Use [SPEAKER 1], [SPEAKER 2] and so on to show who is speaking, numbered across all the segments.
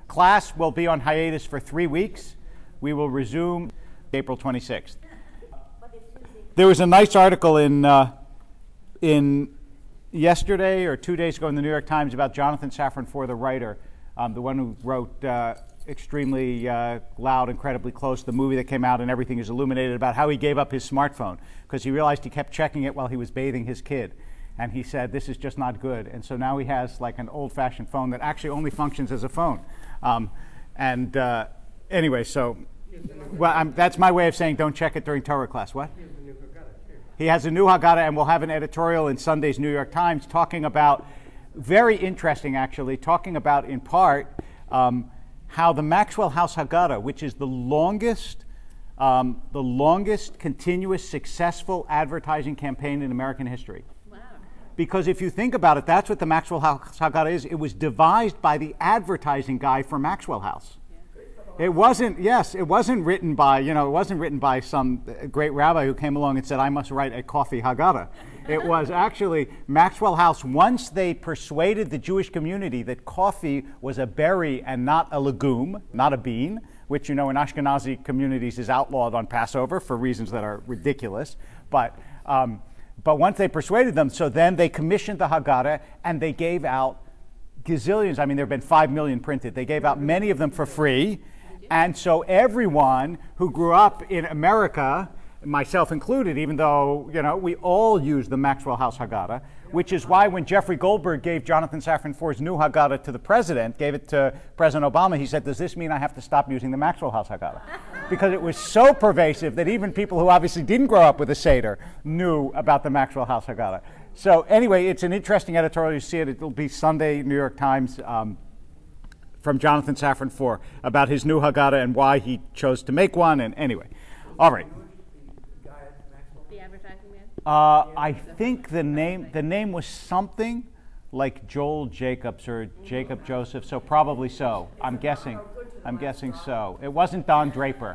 [SPEAKER 1] class will be on hiatus for 3 weeks. We will resume April 26th. There was a nice article in yesterday or 2 days ago in the New York Times about Jonathan Safran Foer, the writer, the one who wrote Extremely Loud, Incredibly Close, the movie that came out and everything is illuminated, about how he gave up his smartphone because he realized he kept checking it while he was bathing his kid. And he said, this is just not good. And so now he has like an old-fashioned phone that actually only functions as a phone. Anyway, so that's my way of saying don't check it during Torah class. What? He has a new Haggadah, and we'll have an editorial in Sunday's New York Times talking about, very interesting actually, talking about in part how the Maxwell House Haggadah, which is the longest continuous successful advertising campaign in American history. Wow. Because if you think about it, that's what the Maxwell House Haggadah is. It was devised by the advertising guy for Maxwell House. It wasn't written by some great rabbi who came along and said, I must write a coffee Haggadah. It was actually Maxwell House. Once they persuaded the Jewish community that coffee was a berry and not a legume, not a bean, which, in Ashkenazi communities is outlawed on Passover for reasons that are ridiculous. But once they persuaded them, so then they commissioned the Haggadah and they gave out gazillions. I mean, there have been 5 million printed. They gave out many of them for free. And so everyone who grew up in America, myself included, even though, we all use the Maxwell House Haggadah, which is why when Jeffrey Goldberg gave Jonathan Safran Foer's new Haggadah to the president, gave it to President Obama, he said, does this mean I have to stop using the Maxwell House Haggadah? Because it was so pervasive that even people who obviously didn't grow up with a Seder knew about the Maxwell House Haggadah. So anyway, it's an interesting editorial. You see it. It'll be Sunday, New York Times, from Jonathan Safran Foer about his new Haggadah and why he chose to make one. And anyway, all right.
[SPEAKER 2] The advertising man?
[SPEAKER 1] I think the name was something like Joel Jacobs or Jacob Joseph, so probably so. I'm guessing so. It wasn't Don Draper.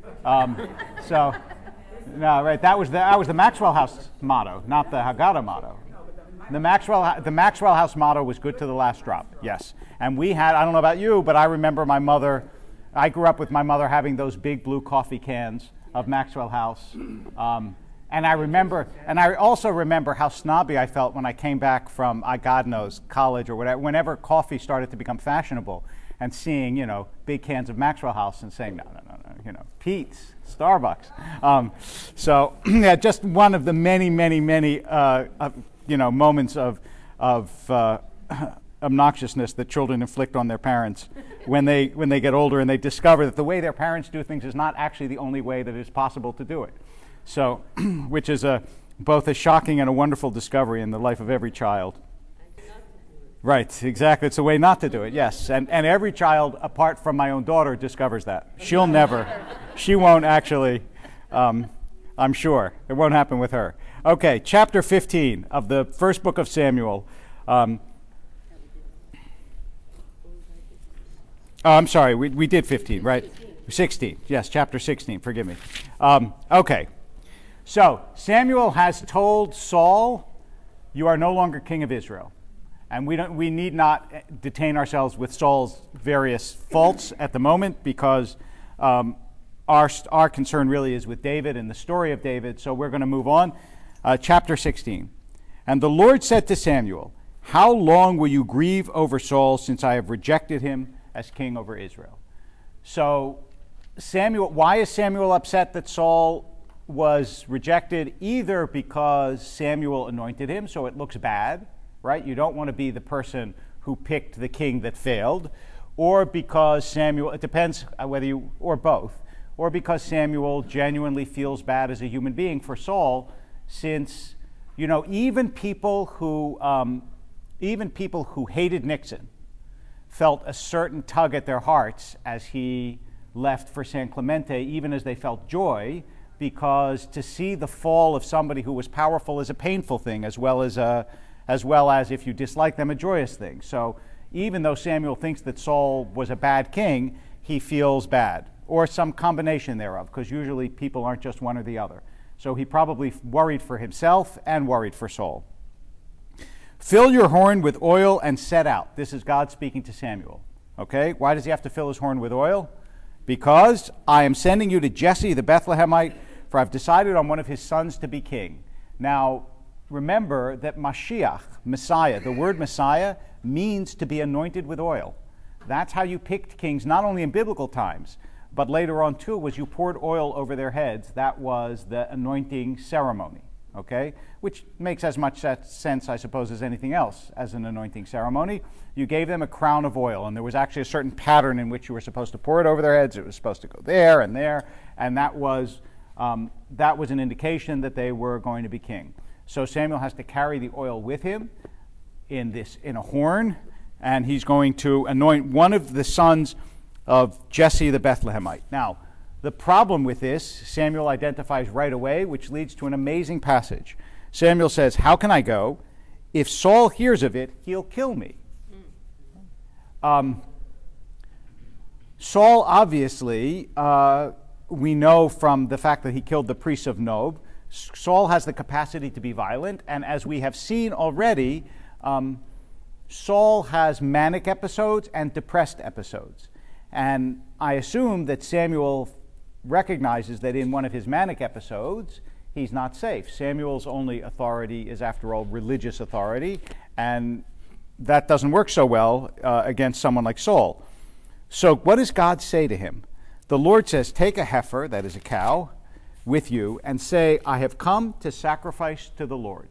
[SPEAKER 1] So no, right. That was the Maxwell House motto, not the Haggadah motto. The Maxwell House motto was good to the last drop, yes. And we had, I don't know about you, but I remember I grew up with my mother having those big blue coffee cans of Maxwell House. And I also remember how snobby I felt when I came back from, God knows, college or whatever, whenever coffee started to become fashionable, and seeing, big cans of Maxwell House and saying, no, Pete's, Starbucks. So, yeah, just one of the many, many, many, moments of obnoxiousness that children inflict on their parents when they get older and they discover that the way their parents do things is not actually the only way that it is possible to do it. So, which is both a shocking and a wonderful discovery in the life of every child. Right, exactly. It's a way not to do it, yes. And every child, apart from my own daughter, discovers that. She won't actually, I'm sure. It won't happen with her. Okay, chapter 15 of the first book of Samuel. I'm sorry, we did 15, right? 16, yes, chapter 16, forgive me. Okay, so Samuel has told Saul, you are no longer king of Israel. And we need not detain ourselves with Saul's various faults at the moment because our concern really is with David and the story of David. So we're going to move on. Chapter 16. And the Lord said to Samuel, how long will you grieve over Saul since I have rejected him as king over Israel? So why is Samuel upset that Saul was rejected? Either because Samuel anointed him, so it looks bad, right? You don't want to be the person who picked the king that failed, or because Samuel, it depends or both, or because Samuel genuinely feels bad as a human being for Saul, since, even people who hated Nixon felt a certain tug at their hearts as he left for San Clemente, even as they felt joy, because to see the fall of somebody who was powerful is a painful thing, as well as if you dislike them, a joyous thing. So even though Samuel thinks that Saul was a bad king, he feels bad, or some combination thereof, because usually people aren't just one or the other. So he probably worried for himself and worried for Saul. Fill your horn with oil and set out. This is God speaking to Samuel. Okay? Why does he have to fill his horn with oil? Because I am sending you to Jesse the Bethlehemite, for I've decided on one of his sons to be king. Now, remember that Mashiach, Messiah, the word Messiah means to be anointed with oil. That's how you picked kings, not only in biblical times, but later on too, was you poured oil over their heads. That was the anointing ceremony, okay? Which makes as much sense, I suppose, as anything else as an anointing ceremony. You gave them a crown of oil, and there was actually a certain pattern in which you were supposed to pour it over their heads. It was supposed to go there, and that was an indication that they were going to be king. So Samuel has to carry the oil with him in a horn, and he's going to anoint one of the sons of Jesse the Bethlehemite. Now, the problem with this, Samuel identifies right away, which leads to an amazing passage. Samuel says, "How can I go? If Saul hears of it, he'll kill me." Saul, obviously, we know from the fact that he killed the priests of Nob, Saul has the capacity to be violent, and as we have seen already, Saul has manic episodes and depressed episodes. And I assume that Samuel recognizes that in one of his manic episodes, he's not safe. Samuel's only authority is, after all, religious authority, and that doesn't work so well against someone like Saul. So what does God say to him? The Lord says, "Take a heifer," that is a cow, "with you, and say, I have come to sacrifice to the Lord."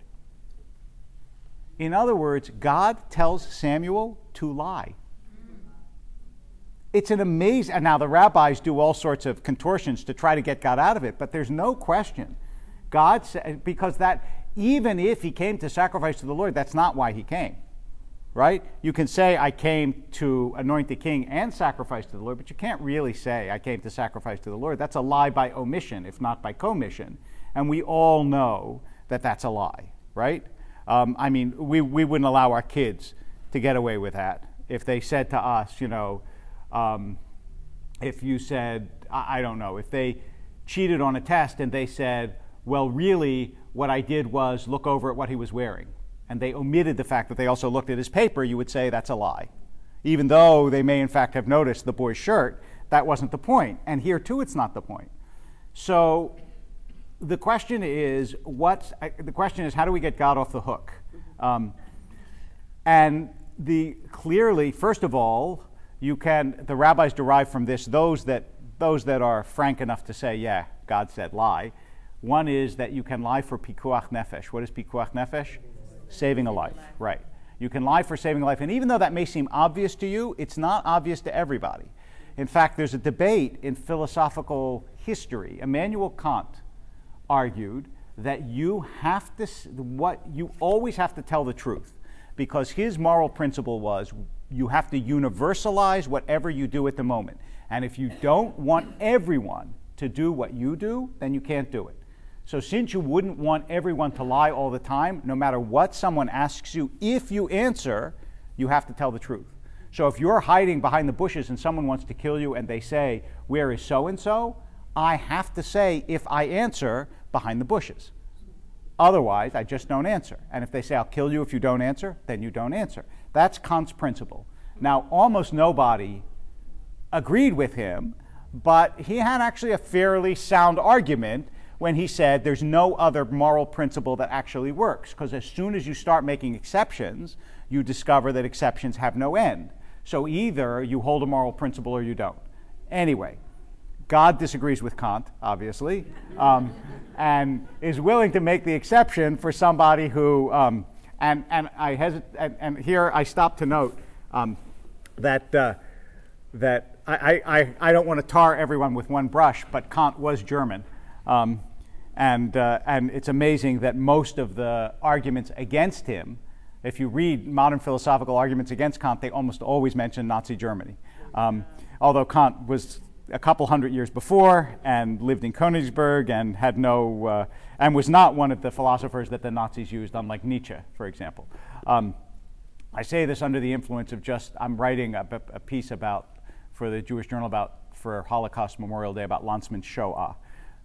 [SPEAKER 1] In other words, God tells Samuel to lie. It's an amazing, and now the rabbis do all sorts of contortions to try to get God out of it, but there's no question. God said, because that, even if he came to sacrifice to the Lord, that's not why he came, right? You can say, I came to anoint the king and sacrifice to the Lord, but you can't really say, I came to sacrifice to the Lord. That's a lie by omission, if not by commission. And we all know that that's a lie, right? I mean, we wouldn't allow our kids to get away with that. If they said to us, if you said, I don't know, if they cheated on a test and they said, well, really, what I did was look over at what he was wearing, and they omitted the fact that they also looked at his paper, you would say that's a lie. Even though they may in fact have noticed the boy's shirt, that wasn't the point. And here too, it's not the point. So the question is, how do we get God off the hook? Clearly, first of all, the rabbis derive from this, those that are frank enough to say, yeah, God said lie. One is that you can lie for pikuach nefesh. What is pikuach nefesh? Saving a life, right. You can lie for saving a life. And even though that may seem obvious to you, it's not obvious to everybody. In fact, there's a debate in philosophical history. Immanuel Kant argued that you always have to tell the truth, because his moral principle was you have to universalize whatever you do at the moment. And if you don't want everyone to do what you do, then you can't do it. So since you wouldn't want everyone to lie all the time, no matter what someone asks you, if you answer, you have to tell the truth. So if you're hiding behind the bushes and someone wants to kill you and they say, where is so-and-so? I have to say, if I answer, behind the bushes. Otherwise, I just don't answer. And if they say, I'll kill you if you don't answer, then you don't answer. That's Kant's principle. Now, almost nobody agreed with him, but he had actually a fairly sound argument when he said there's no other moral principle that actually works, because as soon as you start making exceptions, you discover that exceptions have no end. So either you hold a moral principle or you don't. Anyway, God disagrees with Kant, obviously, and is willing to make the exception for somebody who, and here I stop to note that I don't want to tar everyone with one brush, but Kant was German. And it's amazing that most of the arguments against him, if you read modern philosophical arguments against Kant, they almost always mention Nazi Germany. Although Kant was a couple hundred years before and lived in Königsberg and had and was not one of the philosophers that the Nazis used, unlike Nietzsche, for example. I say this under the influence of I'm writing a piece for the Jewish Journal for Holocaust Memorial Day about Lanzmann's Shoah.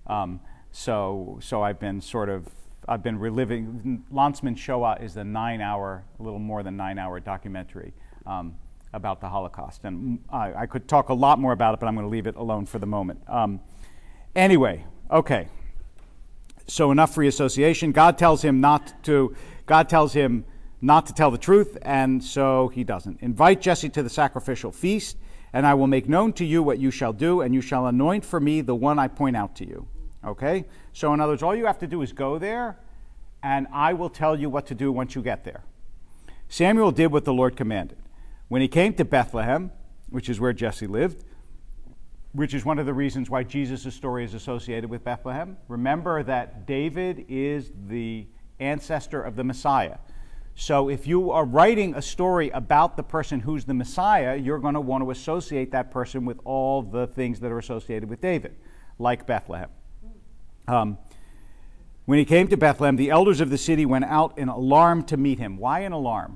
[SPEAKER 1] So I've been reliving. Lanzmann's Shoah is a little more than 9 hour documentary about the Holocaust. And I could talk a lot more about it, but I'm going to leave it alone for the moment. Anyway, okay. So enough free association. God tells him not to tell the truth, and so he doesn't. Invite Jesse to the sacrificial feast, and I will make known to you what you shall do, and you shall anoint for me the one I point out to you. Okay? So in other words, all you have to do is go there, and I will tell you what to do once you get there. Samuel did what the Lord commanded. When he came to Bethlehem, which is where Jesse lived, which is one of the reasons why Jesus' story is associated with Bethlehem. Remember that David is the ancestor of the Messiah. So if you are writing a story about the person who's the Messiah, you're going to want to associate that person with all the things that are associated with David, like Bethlehem. When he came to Bethlehem, the elders of the city went out in alarm to meet him. Why in alarm?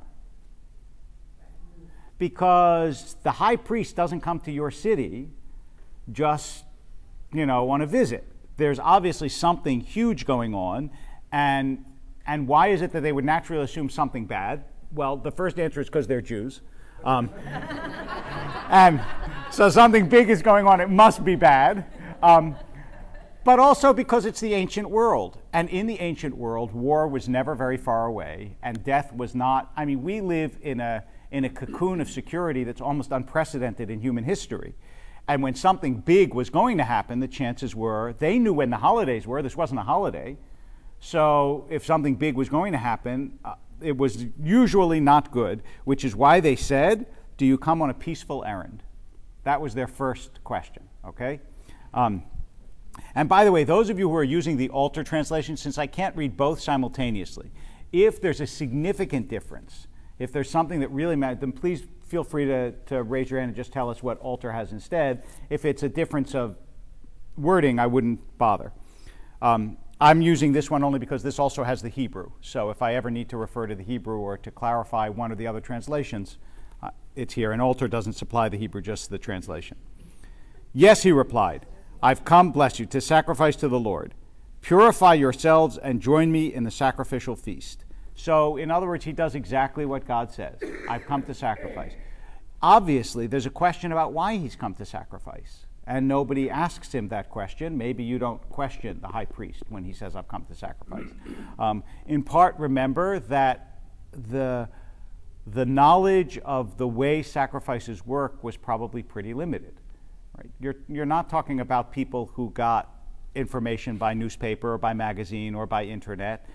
[SPEAKER 1] Because the high priest doesn't come to your city just, on a visit. There's obviously something huge going on, and why is it that they would naturally assume something bad? Well, the first answer is because they're Jews. And so something big is going on, it must be bad. But also because it's the ancient world. And in the ancient world, war was never very far away, and death was not. We live in a cocoon of security that's almost unprecedented in human history. And when something big was going to happen, the chances were, they knew when the holidays were. This wasn't a holiday. So if something big was going to happen, it was usually not good, which is why they said, do you come on a peaceful errand? That was their first question, okay? And by the way, those of you who are using the Alter translation, since I can't read both simultaneously, if there's a significant difference, if there's something that really matters, then please feel free to raise your hand and just tell us what Alter has instead. If it's a difference of wording, I wouldn't bother. I'm using this one only because this also has the Hebrew. So if I ever need to refer to the Hebrew or to clarify one or the other translations, it's here. And Alter doesn't supply the Hebrew, just the translation. Yes, he replied, I've come, bless you, to sacrifice to the Lord. Purify yourselves and join me in the sacrificial feast. So, in other words, he does exactly what God says. I've come to sacrifice. Obviously, there's a question about why he's come to sacrifice. And nobody asks him that question. Maybe you don't question the high priest when he says, I've come to sacrifice. In part, remember that the knowledge of the way sacrifices work was probably pretty limited. Right? You're not talking about people who got information by newspaper or by magazine or by internet.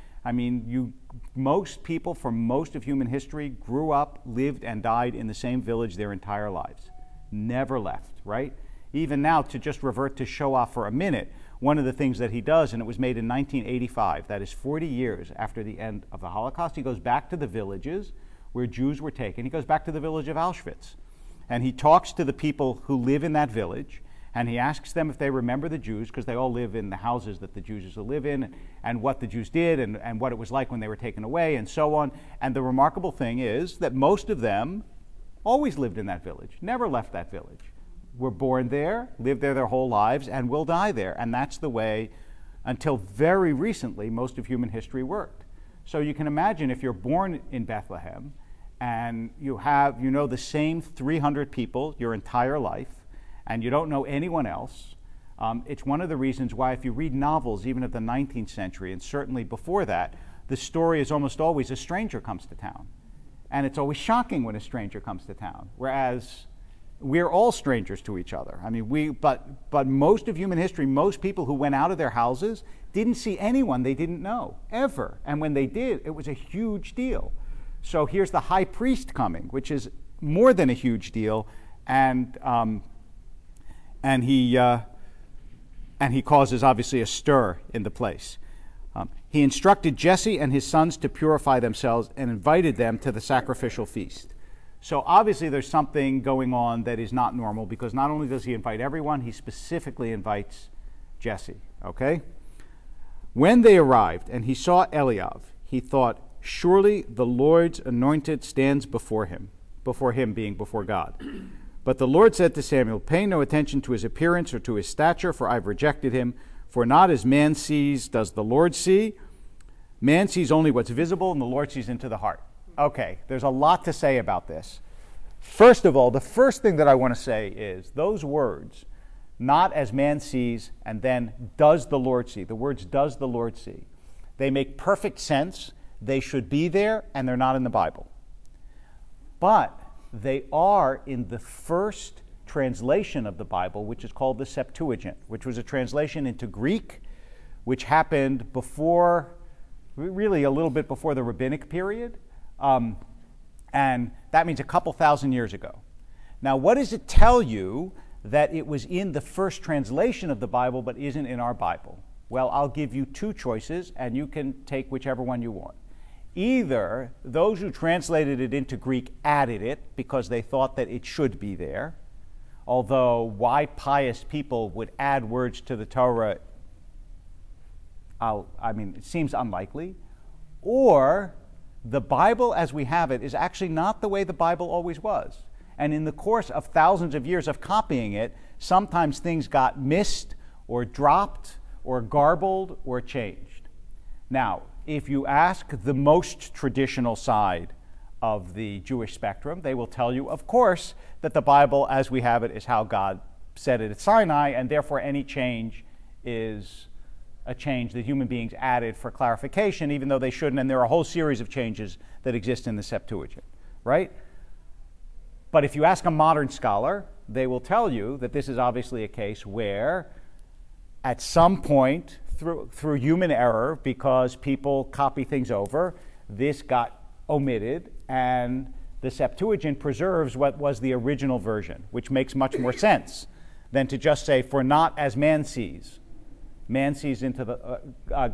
[SPEAKER 1] Most people from most of human history grew up, lived, and died in the same village their entire lives. Never left, right? Even now, to just revert to Shoah for a minute, one of the things that he does, and it was made in 1985, that is 40 years after the end of the Holocaust, he goes back to the villages where Jews were taken. He goes back to the village of Auschwitz. And he talks to the people who live in that village, and he asks them if they remember the Jews, because they all live in the houses that the Jews used to live in, and what the Jews did, and what it was like when they were taken away, and so on. And the remarkable thing is that most of them always lived in that village, never left that village, were born there, lived there their whole lives, and will die there. And that's the way, until very recently, most of human history worked. So you can imagine if you're born in Bethlehem, and you know the same 300 people your entire life, and you don't know anyone else, it's one of the reasons why if you read novels, even of the 19th century, and certainly before that, the story is almost always a stranger comes to town. And it's always shocking when a stranger comes to town, whereas we're all strangers to each other. But most of human history, most people who went out of their houses didn't see anyone they didn't know, ever. And when they did, it was a huge deal. So here's the high priest coming, which is more than a huge deal, and he causes obviously a stir in the place. He instructed Jesse and his sons to purify themselves and invited them to the sacrificial feast. So obviously there's something going on that is not normal, because not only does he invite everyone, he specifically invites Jesse. Okay? When they arrived and he saw Eliav, he thought, surely the Lord's anointed stands before him being before God. But the Lord said to Samuel, pay no attention to his appearance or to his stature, for I've rejected him. For not as man sees does the Lord see. Man sees only what's visible, and the Lord sees into the heart. Okay, there's a lot to say about this. First of all, the first thing that I want to say is those words, not as man sees, and then does the Lord see. The words does the Lord see. They make perfect sense. They should be there, and they're not in the Bible. But they are in the first translation of the Bible, which is called the Septuagint, which was a translation into Greek, which happened before, really a little bit before the rabbinic period. And that means a couple thousand years ago. Now, what does it tell you that it was in the first translation of the Bible but isn't in our Bible? Well, I'll give you two choices, and you can take whichever one you want. Either those who translated it into Greek added it because they thought that it should be there, although why pious people would add words to the Torah, it seems unlikely. Or the Bible as we have it is actually not the way the Bible always was. And in the course of thousands of years of copying it, sometimes things got missed or dropped or garbled or changed. Now, if you ask the most traditional side of the Jewish spectrum, they will tell you, of course, that the Bible as we have it is how God said it at Sinai, and therefore any change is a change that human beings added for clarification, even though they shouldn't, and there are a whole series of changes that exist in the Septuagint, right? But if you ask a modern scholar, they will tell you that this is obviously a case where at some point through human error, because people copy things over, this got omitted, and the Septuagint preserves what was the original version, which makes much more sense than to just say, for not as man sees. Man sees into the,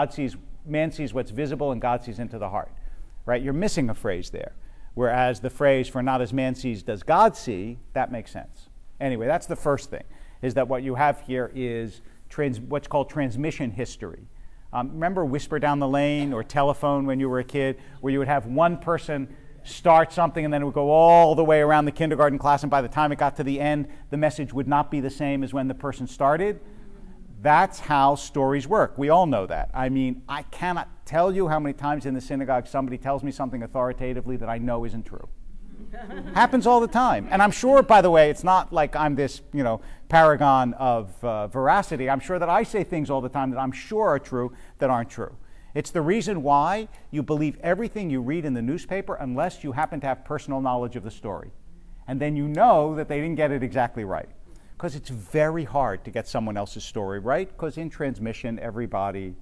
[SPEAKER 1] man sees what's visible and God sees into the heart, right? You're missing a phrase there. Whereas the phrase, for not as man sees does God see, that makes sense. Anyway, that's the first thing, is that what you have here is what's called transmission history. Remember Whisper Down the Lane or Telephone when you were a kid, where you would have one person start something and then it would go all the way around the kindergarten class, and by the time it got to the end, the message would not be the same as when the person started? That's how stories work. We all know that. I mean, I cannot tell you how many times in the synagogue somebody tells me something authoritatively that I know isn't true. Happens all the time. And I'm sure, by the way, it's not like I'm this, paragon of veracity. I'm sure that I say things all the time that I'm sure are true that aren't true. It's the reason why you believe everything you read in the newspaper unless you happen to have personal knowledge of the story. And then you know that they didn't get it exactly right. Because it's very hard to get someone else's story right, because in transmission, everybody,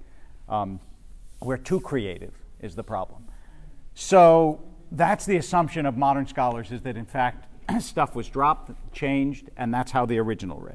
[SPEAKER 1] we're too creative is the problem. So that's the assumption of modern scholars, is that in fact stuff was dropped, changed, and that's how the original read.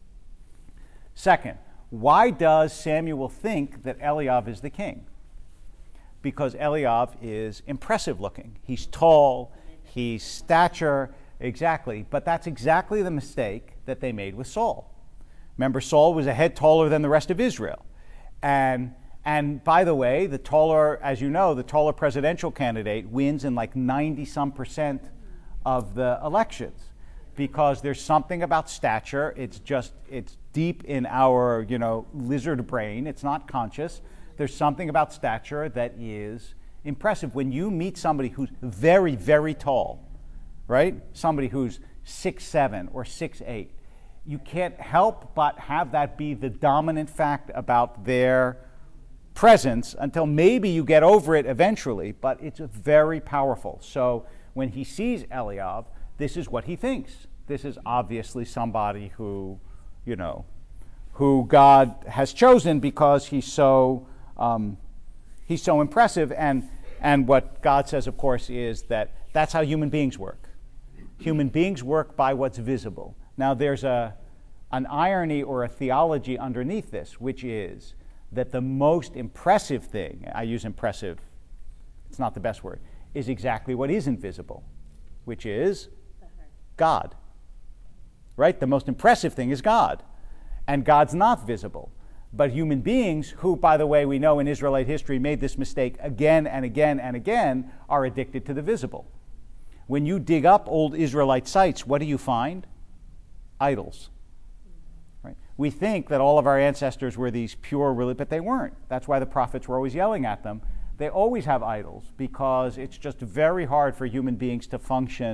[SPEAKER 1] Second, why does Samuel think that Eliav is the king? Because Eliav is impressive looking. He's tall, he's stature, exactly, but that's exactly the mistake that they made with Saul. Remember, Saul was a head taller than the rest of Israel. And by the way, the taller, as you know, the taller presidential candidate wins in like 90-some% of the elections, because there's something about stature. It's deep in our, lizard brain. It's not conscious. There's something about stature that is impressive. When you meet somebody who's very, very tall, right? Somebody who's 6'7" or 6'8", you can't help but have that be the dominant fact about their presence until maybe you get over it eventually, but it's very powerful. So when he sees Eliav, this is what he thinks. This is obviously somebody who, who God has chosen because he's so impressive. And what God says, of course, is that that's how human beings work. Human beings work by what's visible. Now, there's an irony or a theology underneath this, which is that the most impressive thing, I use impressive, it's not the best word, is exactly what isn't visible, which is God. Right? The most impressive thing is God. And God's not visible. But human beings, who, by the way, we know in Israelite history made this mistake again and again and again, are addicted to the visible. When you dig up old Israelite sites, what do you find? Idols. Right? We think that all of our ancestors were these pure, but they weren't. That's why the prophets were always yelling at them. They always have idols, because it's just very hard for human beings to function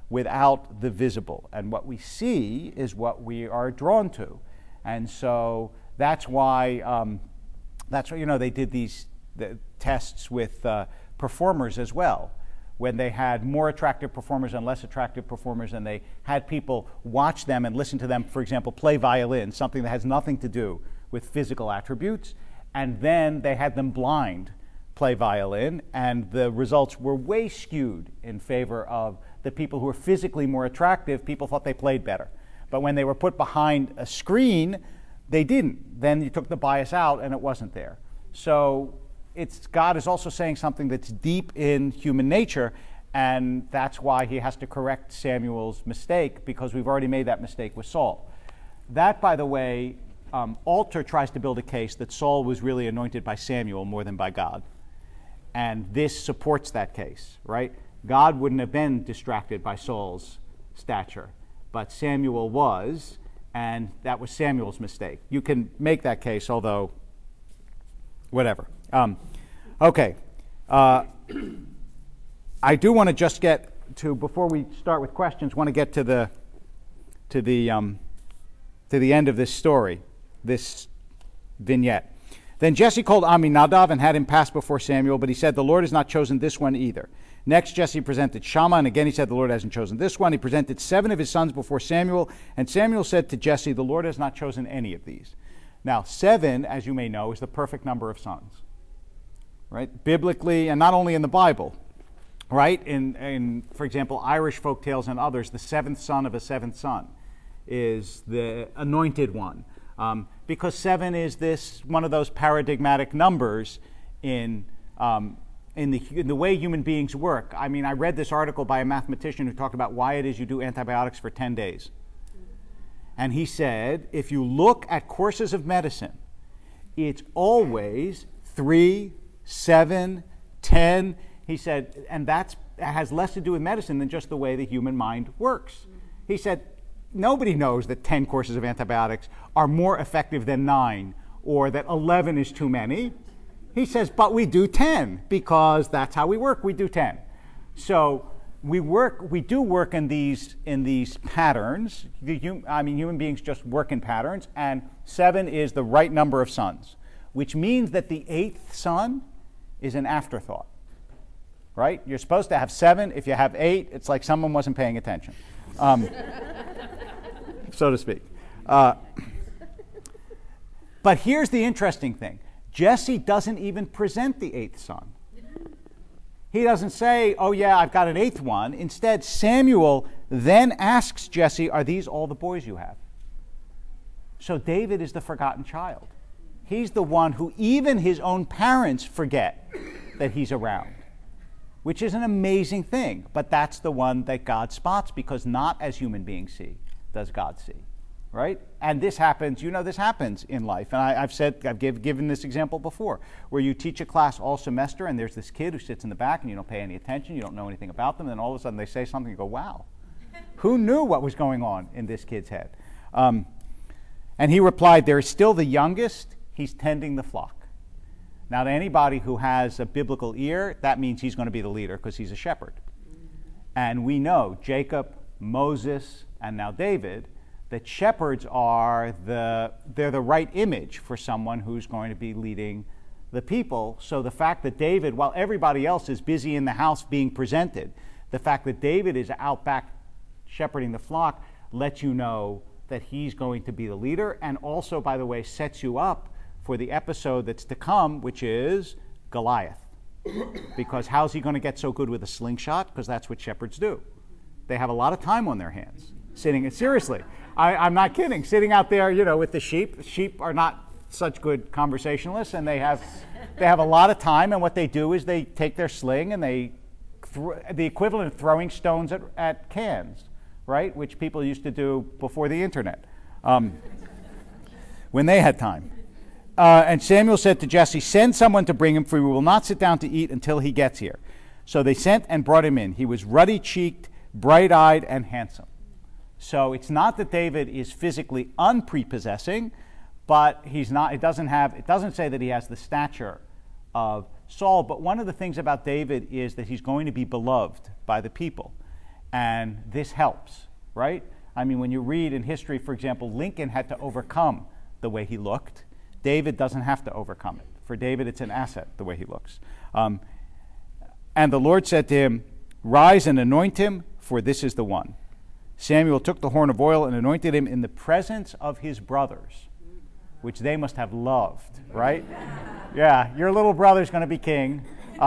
[SPEAKER 1] without the visible. And what we see is what we are drawn to. And so that's why, they did the tests with performers as well. When they had more attractive performers and less attractive performers, and they had people watch them and listen to them, for example, play violin, something that has nothing to do with physical attributes, and then they had them blind play violin, and the results were way skewed in favor of the people who were physically more attractive. People thought they played better. But when they were put behind a screen, they didn't. Then you took the bias out, and it wasn't there. So God is also saying something that's deep in human nature, and that's why he has to correct Samuel's mistake, because we've already made that mistake with Saul. That, by the way, Alter tries to build a case that Saul was really anointed by Samuel more than by God. And this supports that case, right? God wouldn't have been distracted by Saul's stature, but Samuel was, and that was Samuel's mistake. You can make that case, although, whatever. Okay. I do want to just get to, before we start with questions, want to get to the end of this story, this vignette. Then Jesse called Aminadab and had him pass before Samuel, but he said, "The Lord has not chosen this one either." Next, Jesse presented Shammah, and again he said, "The Lord hasn't chosen this one." He presented 7 of his sons before Samuel, and Samuel said to Jesse, "The Lord has not chosen any of these." Now, 7, as you may know, is the perfect number of sons, right? Biblically, and not only in the Bible, right? In for example, Irish folk tales and others, the 7th son of a 7th son is the anointed one. Because 7 is one of those paradigmatic numbers in the way human beings work. I mean, I read this article by a mathematician who talked about why it is you do antibiotics for 10 days. And he said, if you look at courses of medicine, it's always 3, 7, 10. He said, and that has less to do with medicine than just the way the human mind works. He said, nobody knows that 10 courses of antibiotics are more effective than 9, or that 11 is too many. He says, but we do 10 because that's how we work. We do 10. So we do work in these patterns. Human beings just work in patterns, and 7 is the right number of sons, which means that the 8th son is an afterthought, right? You're supposed to have 7. If you have 8, it's like someone wasn't paying attention, so to speak. But here's the interesting thing. Jesse doesn't even present the 8th son. He doesn't say, oh yeah, I've got an 8th one. Instead, Samuel then asks Jesse, are these all the boys you have? So David is the forgotten child. He's the one who even his own parents forget that he's around, which is an amazing thing. But that's the one that God spots, because not as human beings see does God see, right? And this happens, this happens in life. And I've given this example before, where you teach a class all semester and there's this kid who sits in the back and you don't pay any attention, you don't know anything about them, and then all of a sudden they say something, you go, wow, who knew what was going on in this kid's head? And he replied, there is still the youngest, he's tending the flock. Now, to anybody who has a biblical ear, that means he's going to be the leader because he's a shepherd. And we know Jacob, Moses, and now David, that shepherds they're the right image for someone who's going to be leading the people. So the fact that David, while everybody else is busy in the house being presented, the fact that David is out back shepherding the flock lets you know that he's going to be the leader, and also, by the way, sets you up for the episode that's to come, which is Goliath. Because how's he going to get so good with a slingshot? Because that's what shepherds do. They have a lot of time on their hands. Seriously, I'm not kidding. Sitting out there, with the sheep. Sheep are not such good conversationalists, and they have a lot of time. And what they do is they take their sling and the equivalent of throwing stones at cans, right? Which people used to do before the internet, when they had time. And Samuel said to Jesse, "Send someone to bring him, for we will not sit down to eat until he gets here." So they sent and brought him in. He was ruddy-cheeked, bright-eyed, and handsome. So it's not that David is physically unprepossessing, but he's not. It doesn't say that he has the stature of Saul. But one of the things about David is that he's going to be beloved by the people, And this helps, right? I mean, when you read in history, for example, Lincoln had to overcome the way he looked. David doesn't have to overcome it. For David, it's an asset, the way he looks. And the Lord said to him, rise and anoint him, for this is the one. Samuel took the horn of oil and anointed him in the presence of his brothers, which they must have loved, right? Yeah, your little brother's going to be king.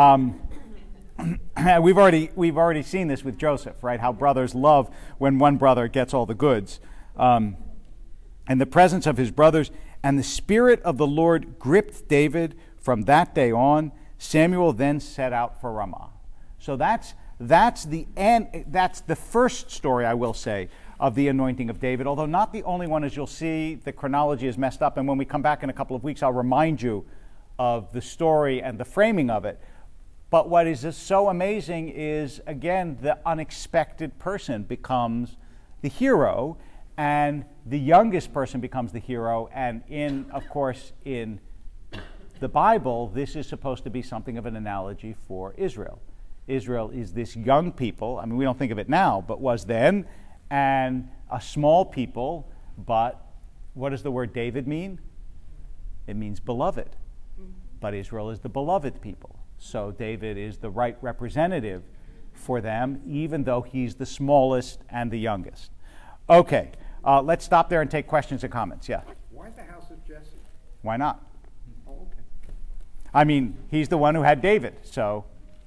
[SPEAKER 1] We've already seen this with Joseph, right? How brothers love when one brother gets all the goods. In the presence of his brothers, and the Spirit of the Lord gripped David from that day on. Samuel then set out for Ramah. So that's the end. That's the first story, I will say, of the anointing of David, although not the only one. As you'll see, the chronology is messed up, and when we come back in a couple of weeks, I'll remind you of the story and the framing of it. But what is just so amazing is, again, the unexpected person becomes the hero, and the youngest person becomes the hero. And of course, in the Bible, this is supposed to be something of an analogy for Israel. Israel is this young people. I mean, we don't think of it now, but was then, and a small people. But what does the word David mean? It means beloved. But Israel is the beloved people. So David is the right representative for them, even though he's the smallest and the youngest. Okay, let's stop there and take questions and comments. Yeah?
[SPEAKER 3] Why the house of Jesse?
[SPEAKER 1] Why not?
[SPEAKER 3] Oh, okay.
[SPEAKER 1] I mean, he's the one who had David. So,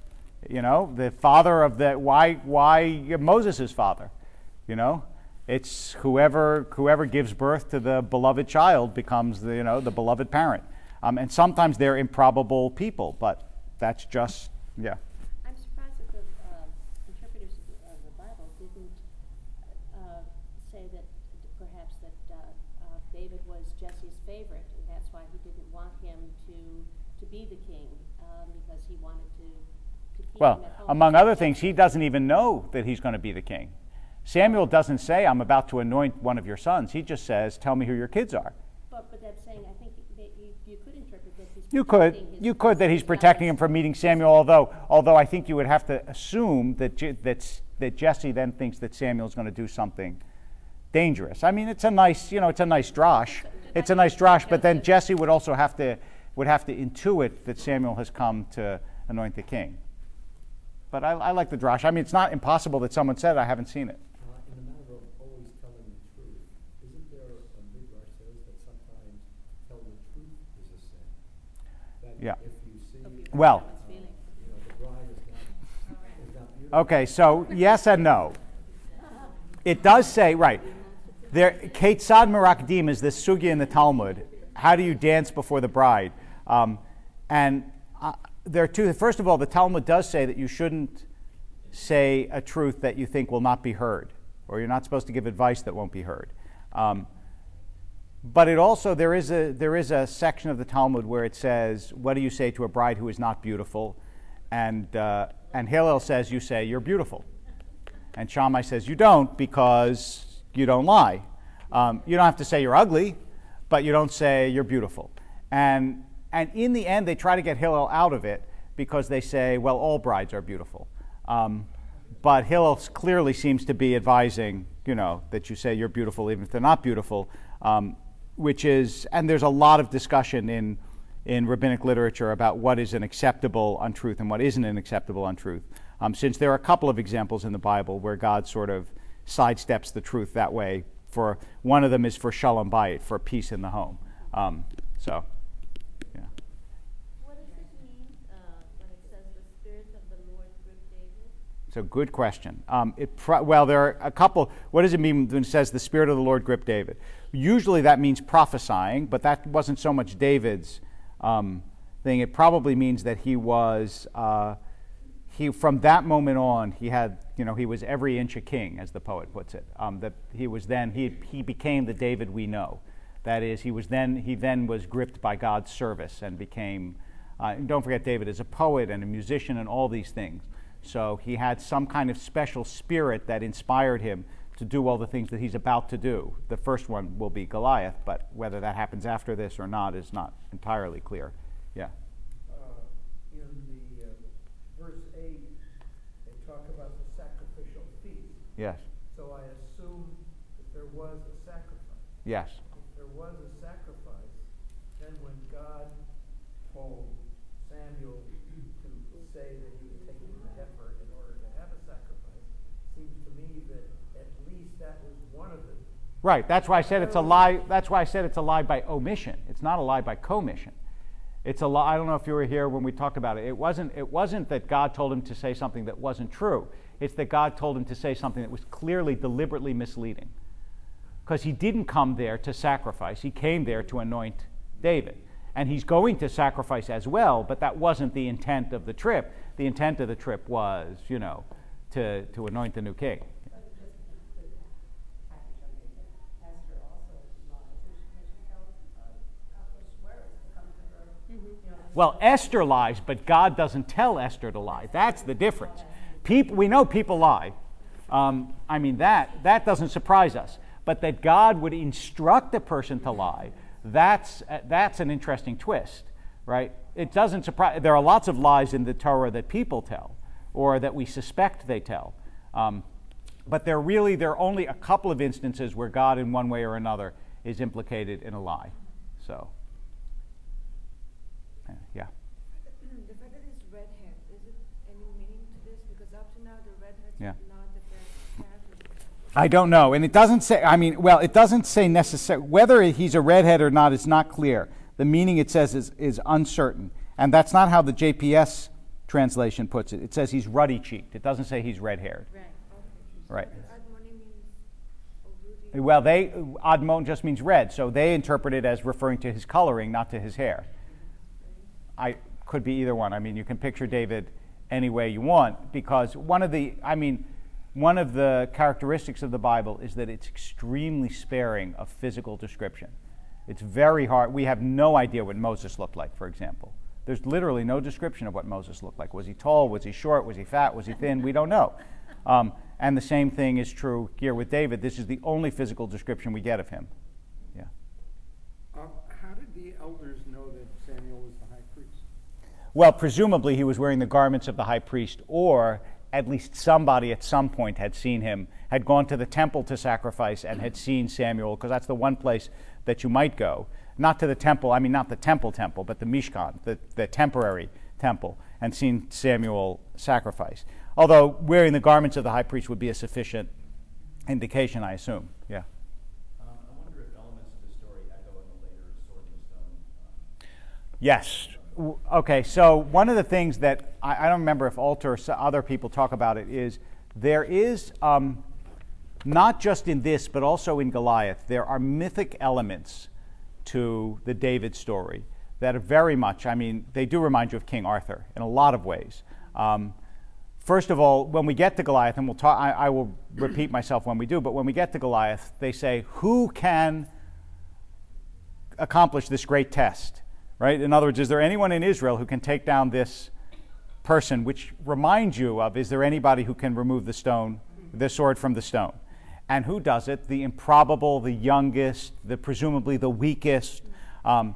[SPEAKER 1] the father of the... Why Moses' father? It's whoever gives birth to the beloved child becomes the beloved parent. And sometimes they're improbable people, but that's just, yeah.
[SPEAKER 2] I'm surprised that the interpreters of the Bible didn't say that perhaps that David was Jesse's favorite, and that's why he didn't want him to be the king, because he wanted to keep him at home.
[SPEAKER 1] Among other things, he doesn't even know that he's going to be the king. Samuel doesn't say, I'm about to anoint one of your sons. He just says, tell me who your kids are.
[SPEAKER 2] But that's saying, I think that you could interpret that he's
[SPEAKER 1] You could that he's protecting him from meeting Samuel, although I think you would have to assume that Jesse then thinks that Samuel's going to do something dangerous. I mean, it's a nice drosh. It's a nice drosh, but then Jesse would also have to intuit that Samuel has come to anoint the king. But I like the drosh. I mean, it's not impossible that someone said it. I haven't seen it.
[SPEAKER 4] In the matter of always telling the truth, isn't there a midrash says that sometimes tell the truth is a sin? That
[SPEAKER 1] Yeah.
[SPEAKER 4] if you see,
[SPEAKER 1] Well,
[SPEAKER 4] the bride is not beautiful.
[SPEAKER 1] okay, so yes and no. It does say, right, there, Ketzad Merakdim is this sugya in the Talmud. How do you dance before the bride? There are two. First of all, the Talmud does say that you shouldn't say a truth that you think will not be heard, or you're not supposed to give advice that won't be heard. But it also, there is a section of the Talmud where it says, what do you say to a bride who is not beautiful? And Hillel says, you say you're beautiful. And Shammai says you don't, because you don't lie. You don't have to say you're ugly, but you don't say you're beautiful. And in the end, they try to get Hillel out of it because they say, well, all brides are beautiful. But Hillel clearly seems to be advising, that you say you're beautiful even if they're not beautiful, and there's a lot of discussion in rabbinic literature about what is an acceptable untruth and what isn't an acceptable untruth, since there are a couple of examples in the Bible where God sort of sidesteps the truth that way. For one of them is for shalom bayit, for peace in the home. So.
[SPEAKER 5] What does it mean when it says the Spirit of the Lord gripped David?
[SPEAKER 1] It's a good question. There are a couple. What does it mean when it says the Spirit of the Lord gripped David? Usually that means prophesying, but that wasn't so much David's thing. It probably means that he was, from that moment on, he was every inch a king, as the poet puts it. That he became the David we know. That is, he then was gripped by God's service and became, and don't forget, David is a poet and a musician and all these things. So he had some kind of special spirit that inspired him to do all the things that he's about to do. The first one will be Goliath, but whether that happens after this or not is not entirely clear. Yeah.
[SPEAKER 3] In the verse 8, they talk about the sacrificial feast.
[SPEAKER 1] Yes.
[SPEAKER 6] So I assume that there was a sacrifice.
[SPEAKER 1] Yes.
[SPEAKER 6] If there was a sacrifice, then when God told Samuel to say that he was taking the heifer in order to have a sacrifice, seems to me that at least that was one of the.
[SPEAKER 1] Right. That's why I said it's a lie. That's why I said it's a lie by omission. It's not a lie by commission. It's a lie. I don't know if you were here when we talked about it. It wasn't that God told him to say something that wasn't true. It's that God told him to say something that was clearly, deliberately misleading. Because he didn't come there to sacrifice. He came there to anoint David. And he's going to sacrifice as well, but that wasn't the intent of the trip. The intent of the trip was, to anoint the new king. Well, Esther lies, but God doesn't tell Esther to lie. That's the difference. We know people lie. That doesn't surprise us. But that God would instruct a person to lie, that's an interesting twist, right? It doesn't surprise. There are lots of lies in the Torah that people tell, or that we suspect they tell. But there are only a couple of instances where God, in one way or another, is implicated in a lie. So. Yeah.
[SPEAKER 7] The fact that it's red hair, is it any meaning to this? Because up to now the redheads
[SPEAKER 1] Yeah.
[SPEAKER 7] are not the best characters.
[SPEAKER 1] I don't know, and it doesn't say. It doesn't say necessarily whether he's a redhead or not. It's not clear. The meaning it says is uncertain, and that's not how the JPS translation puts it. It says he's ruddy-cheeked. It doesn't say he's red-haired.
[SPEAKER 7] Right. Okay.
[SPEAKER 1] Right.
[SPEAKER 7] Admoni means Odudi.
[SPEAKER 1] Well, admon just means red, so they interpret it as referring to his coloring, not to his hair. I could be either one. You can picture David any way you want, because one of the characteristics of the Bible is that it's extremely sparing of physical description. It's very hard. We have no idea what Moses looked like, for example. There's literally no description of what Moses looked like. Was he tall? Was he short? Was he fat? Was he thin? We don't know. And the same thing is true here with David. This is the only physical description we get of him. Yeah.
[SPEAKER 3] How did the elders know that Samuel was the high priest?
[SPEAKER 1] Well, presumably he was wearing the garments of the high priest, or at least somebody at some point had seen him, had gone to the temple to sacrifice and had seen Samuel, because that's the one place that you might go. Not to the temple, not the temple, but the Mishkan, the temporary temple, and seen Samuel sacrifice. Although wearing the garments of the high priest would be a sufficient indication, I assume. Yeah.
[SPEAKER 4] I wonder if elements of the story echo in the later Sword and Stone.
[SPEAKER 1] Yes. Okay, so one of the things that I don't remember if Alter or other people talk about it is there is, not just in this, but also in Goliath, there are mythic elements to the David story that are very much, they do remind you of King Arthur in a lot of ways. First of all, when we get to Goliath, and we'll talk, I will repeat myself when we do, but when we get to Goliath, they say, who can accomplish this great test? Right? In other words, is there anyone in Israel who can take down this person, which reminds you of, is there anybody who can remove the sword from the stone? And who does it? The improbable, the youngest, presumably the weakest. And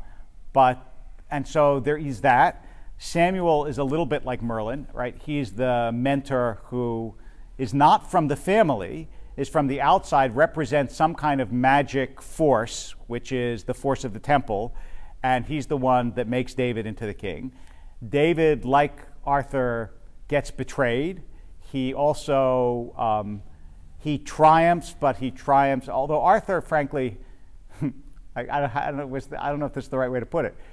[SPEAKER 1] so there is that. Samuel is a little bit like Merlin, right? He's the mentor who is not from the family, is from the outside, represents some kind of magic force, which is the force of the temple, and he's the one that makes David into the king. David, like Arthur, gets betrayed. He also he triumphs, but he triumphs. Although Arthur, frankly, I don't know if this is the right way to put it.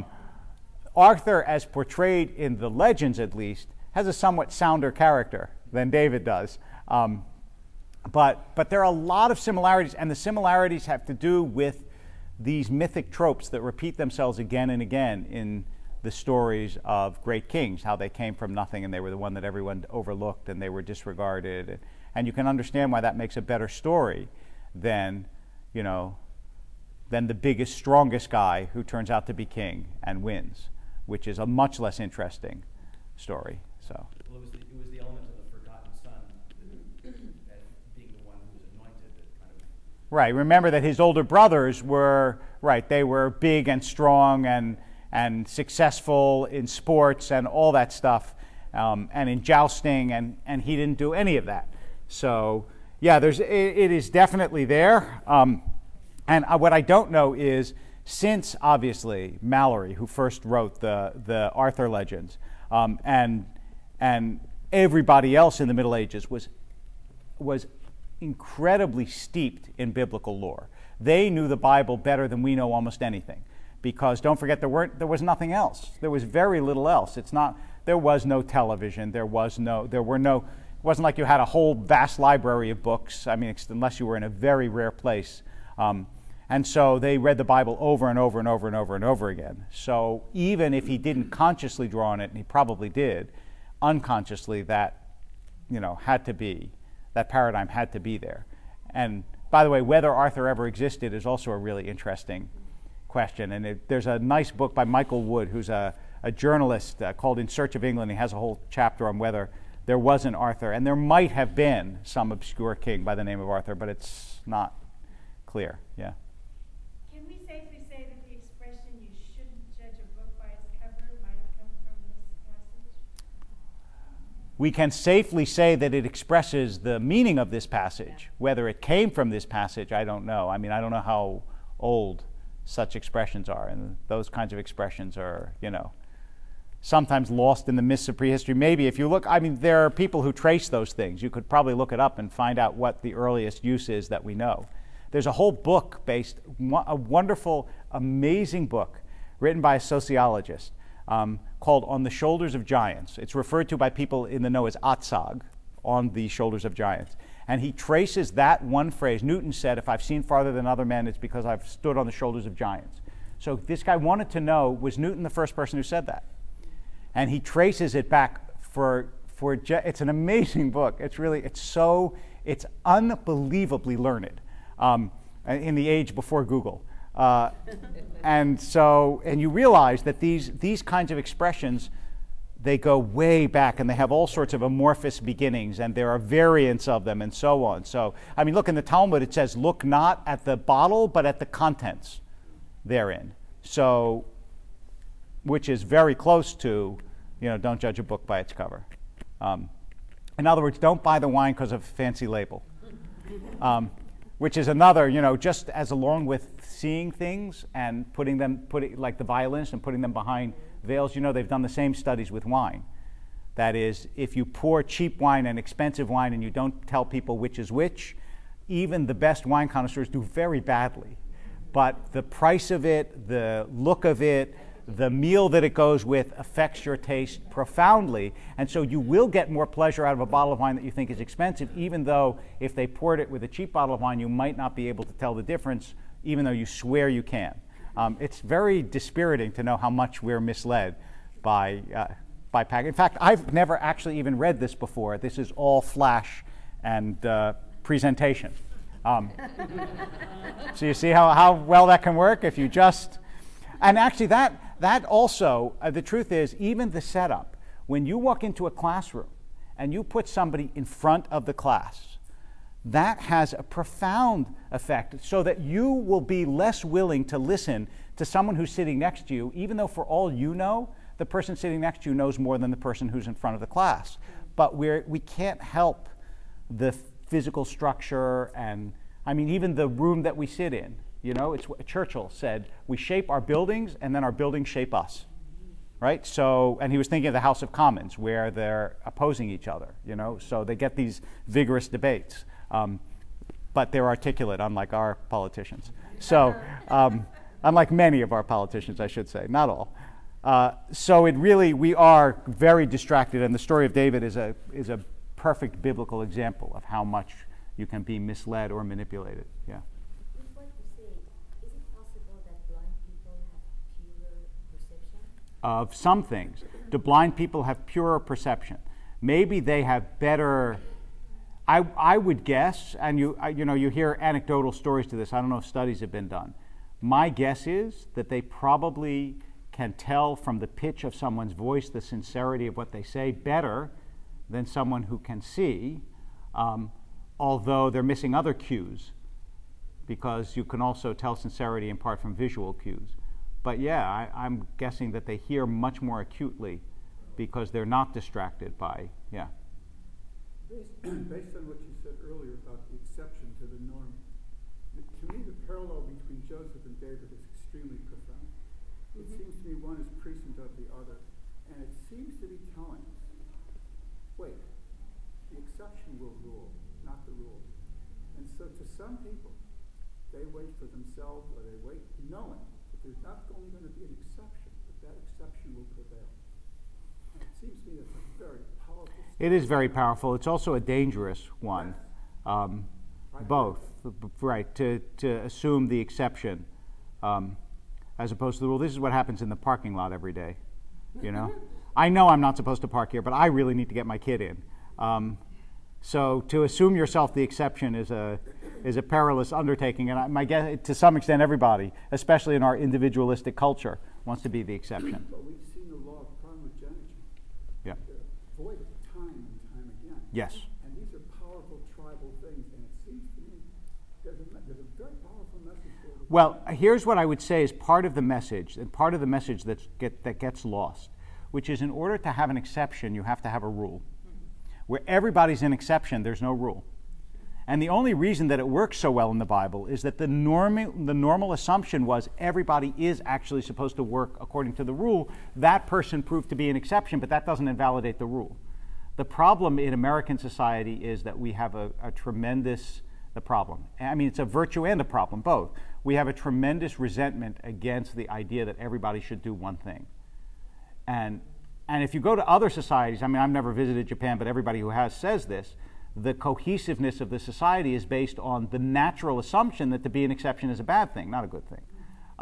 [SPEAKER 1] Arthur, as portrayed in the legends at least, has a somewhat sounder character than David does. But there are a lot of similarities, and the similarities have to do with these mythic tropes that repeat themselves again and again in the stories of great kings, how they came from nothing and they were the one that everyone overlooked and they were disregarded. And you can understand why that makes a better story than the biggest, strongest guy who turns out to be king and wins, which is a much less interesting story. So.
[SPEAKER 4] Well, it was the element of the forgotten son being the one who was anointed that kind of.
[SPEAKER 1] Right. Remember that his older brothers were they were big and strong and successful in sports and all that stuff, and in jousting, and he didn't do any of that. So Yeah, it is definitely there. And what I don't know is, since obviously Mallory, who first wrote the Arthur legends, and everybody else in the Middle Ages was incredibly steeped in biblical lore. They knew the Bible better than we know almost anything, because don't forget there was nothing else. There was very little else. There was no television. It wasn't like you had a whole vast library of books. I mean, unless you were in a very rare place. And so they read the Bible over and over and over and over and over again. So even if he didn't consciously draw on it, and he probably did, unconsciously that paradigm had to be there. And by the way, whether Arthur ever existed is also a really interesting question. And there's a nice book by Michael Wood, who's a journalist, called In Search of England. He has a whole chapter on whether there was an Arthur. And there might have been some obscure king by the name of Arthur, but it's not clear. Yeah.
[SPEAKER 8] Can we safely say that the expression "you shouldn't judge a book by its cover" might have come from this passage?
[SPEAKER 1] We can safely say that it expresses the meaning of this passage. Whether it came from this passage, I don't know. I mean, I don't know how old such expressions are, and those kinds of expressions are, sometimes lost in the mists of prehistory. Maybe if you look, I mean, there are people who trace those things. You could probably look it up and find out what the earliest use is that we know. There's a whole book a wonderful, amazing book written by a sociologist called On the Shoulders of Giants. It's referred to by people in the know as Atsag, On the Shoulders of Giants. And he traces that one phrase. Newton said, if I've seen farther than other men, it's because I've stood on the shoulders of giants. So this guy wanted to know, was Newton the first person who said that? And he traces it back it's an amazing book. It's unbelievably learned in the age before Google. And you realize that these kinds of expressions, they go way back, and they have all sorts of amorphous beginnings, and there are variants of them, and so on. So, I mean, look, in the Talmud it says, look not at the bottle, but at the contents therein. So, which is very close to, don't judge a book by its cover. In other words, don't buy the wine because of a fancy label. Which is another, just as along with seeing things and putting like the violinists and putting them behind veils, they've done the same studies with wine. That is, if you pour cheap wine and expensive wine and you don't tell people which is which, even the best wine connoisseurs do very badly. But the price of it, the look of it, the meal that it goes with affects your taste profoundly. And so you will get more pleasure out of a bottle of wine that you think is expensive, even though if they poured it with a cheap bottle of wine, you might not be able to tell the difference, even though you swear you can. It's very dispiriting to know how much we're misled by packaging. In fact, I've never actually even read this before. This is all flash and presentation. So you see how well that can work if you just... And actually that also, the truth is, even the setup, when you walk into a classroom and you put somebody in front of the class, that has a profound effect, so that you will be less willing to listen to someone who's sitting next to you, even though for all you know, the person sitting next to you knows more than the person who's in front of the class. But we can't help the physical structure, and I mean, even the room that we sit in. It's what Churchill said, we shape our buildings and then our buildings shape us, right? So, and he was thinking of the House of Commons, where they're opposing each other, so they get these vigorous debates. But they're articulate, unlike our politicians. So, unlike many of our politicians, I should say, not all. So we are very distracted, and the story of David is a perfect biblical example of how much you can be misled or manipulated. Yeah.
[SPEAKER 5] With what you say, is it possible that blind people have purer perception?
[SPEAKER 1] Of some things. Do blind people have purer perception? Maybe they have better... I would guess, and you hear anecdotal stories to this. I don't know if studies have been done. My guess is that they probably can tell from the pitch of someone's voice the sincerity of what they say better than someone who can see, although they're missing other cues, because you can also tell sincerity in part from visual cues. But yeah, I'm guessing that they hear much more acutely because they're not distracted by, yeah.
[SPEAKER 9] Based on what you said earlier about the exception to the norm, to me the parallel between Joseph and David is extremely profound. It seems to me one is prescient of the other, and it seems to be telling us, wait, the exception will rule, not the rule. And so to some people, they wait for themselves, or they wait knowing that there's not only going to be an exception, but that exception will prevail. And it seems to me that's a very powerful statement.
[SPEAKER 1] It is very powerful. It's also a dangerous one. Both, right, to assume the exception as opposed to the rule. This is what happens in the parking lot every day, you know. I know I'm not supposed to park here, but I really need to get my kid in. So to assume yourself the exception is a perilous undertaking, and my guess, to some extent, everybody, especially in our individualistic culture, wants to be the exception.
[SPEAKER 9] But we've seen the law of primogeniture.
[SPEAKER 1] Yeah.
[SPEAKER 9] Avoided time and time again.
[SPEAKER 1] Yes.
[SPEAKER 9] And these are powerful tribal things, and it seems to me there's a very powerful message there.
[SPEAKER 1] Well, here's what I would say is part of the message, and part of the message that gets lost, which is in order to have an exception, you have to have a rule. Where everybody's an exception, there's no rule. And the only reason that it works so well in the Bible is that the normal assumption was everybody is actually supposed to work according to the rule. That person proved to be an exception, but that doesn't invalidate the rule. The problem in American society is that we have a tremendous, the problem, I mean, it's a virtue and a problem, both. We have a tremendous resentment against the idea that everybody should do one thing. And if you go to other societies, I mean, I've never visited Japan, but everybody who has says this, the cohesiveness of the society is based on the natural assumption that to be an exception is a bad thing, not a good thing.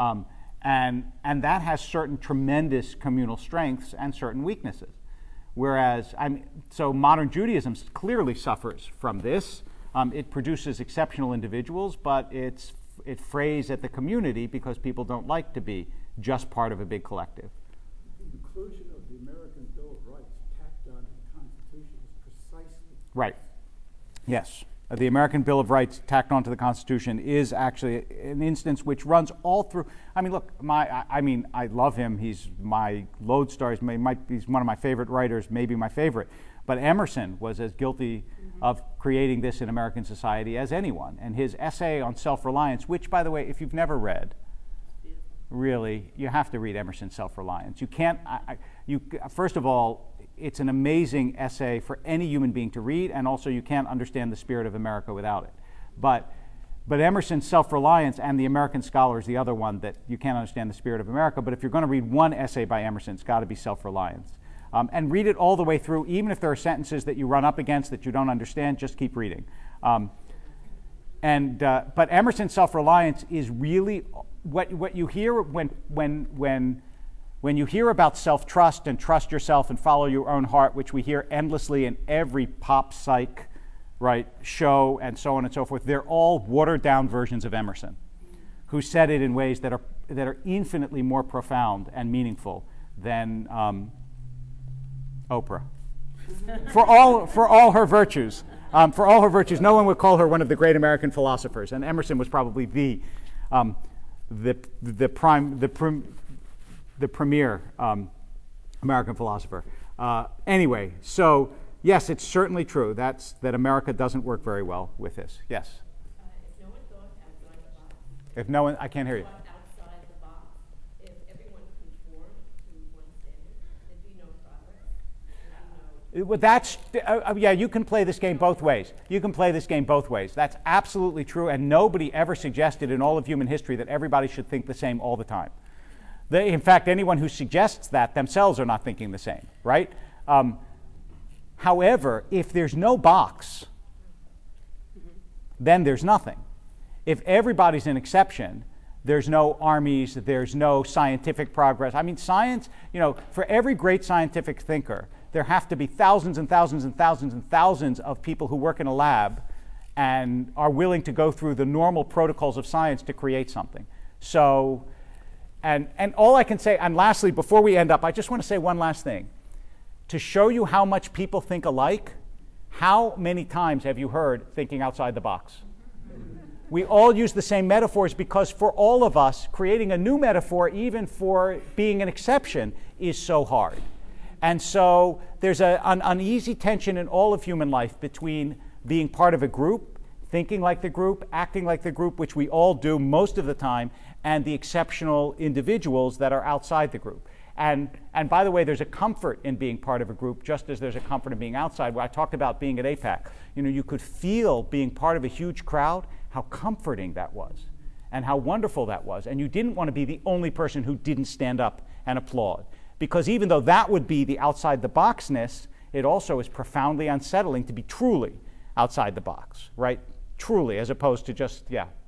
[SPEAKER 1] And that has certain tremendous communal strengths and certain weaknesses. Whereas, so modern Judaism clearly suffers from this. It produces exceptional individuals, but it frays at the community because people don't like to be just part of a big collective.
[SPEAKER 9] The inclusion of the American Bill of Rights tacked on to the Constitution is precisely
[SPEAKER 1] right. Yes. The American Bill of Rights tacked onto the Constitution is actually an instance which runs all through. I mean, look, I love him. He's my lodestar. He's one of my favorite writers, maybe my favorite. But Emerson was as guilty of creating this in American society as anyone. And his essay on self-reliance, which, by the way, if you've never read, really, you have to read Emerson's Self-Reliance. You can't, first of all, it's an amazing essay for any human being to read, and also you can't understand the spirit of America without it. But Emerson's Self-Reliance and The American Scholar is the other one that you can't understand the spirit of America, but if you're going to read one essay by Emerson, it's got to be Self-Reliance. And read it all the way through, even if there are sentences that you run up against that you don't understand, just keep reading. But Emerson's Self-Reliance is really what you hear when you hear about self-trust and trust yourself and follow your own heart, which we hear endlessly in every pop psych, right, show and so on and so forth. They're all watered-down versions of Emerson, who said it in ways that are infinitely more profound and meaningful than Oprah. For all her virtues, no one would call her one of the great American philosophers, and Emerson was probably the premier American philosopher. Anyway, so yes, it's certainly true that America doesn't work very well with this. Yes.
[SPEAKER 5] If no one thought outside the box.
[SPEAKER 1] If no one, I can't hear you.
[SPEAKER 5] Outside the box, if everyone conformed to one standard, there'd be no progress.
[SPEAKER 1] Well, that's yeah. You can play this game both ways. You can play this game both ways. That's absolutely true, and nobody ever suggested in all of human history that everybody should think the same all the time. In fact, anyone who suggests that themselves are not thinking the same, right? However, if there's no box, then there's nothing. If everybody's an exception, there's no armies, there's no scientific progress. I mean, science, for every great scientific thinker, there have to be thousands and thousands and thousands and thousands of people who work in a lab and are willing to go through the normal protocols of science to create something. So, and all I can say, and lastly, before we end up, I just want to say one last thing. To show you how much people think alike, how many times have you heard thinking outside the box? We all use the same metaphors because for all of us, creating a new metaphor, even for being an exception, is so hard. And so there's an uneasy tension in all of human life between being part of a group, thinking like the group, acting like the group, which we all do most of the time, and the exceptional individuals that are outside the group. And by the way, there's a comfort in being part of a group, just as there's a comfort in being outside. When I talked about being at APAC, you could feel being part of a huge crowd, how comforting that was, and how wonderful that was. And you didn't want to be the only person who didn't stand up and applaud. Because even though that would be the outside-the-boxness, it also is profoundly unsettling to be truly outside the box, right? Truly, as opposed to just,